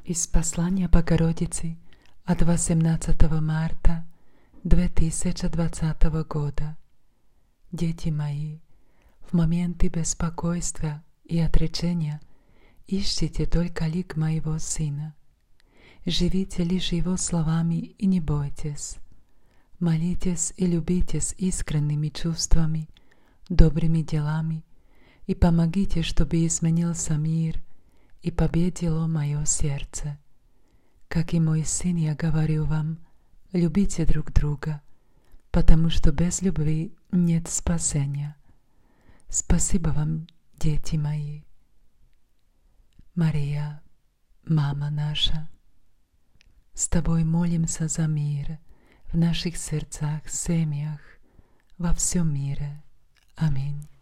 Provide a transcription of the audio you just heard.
Из послания Богородицы от 18 марта 2020 года. Дети мои, в моменты беспокойства и отречения ищите только лик моего Сына. Живите лишь Его словами и не бойтесь. Молитесь и любите с искренними чувствами, добрыми делами, и помогите, чтобы изменился мир и победило мое сердце. Как и мой сын, я говорю вам, любите друг друга, потому что без любви нет спасения. Спасибо вам, дети мои. Мария, мама наша, с тобой молимся за мир в наших сердцах, семьях, во всем мире. Аминь.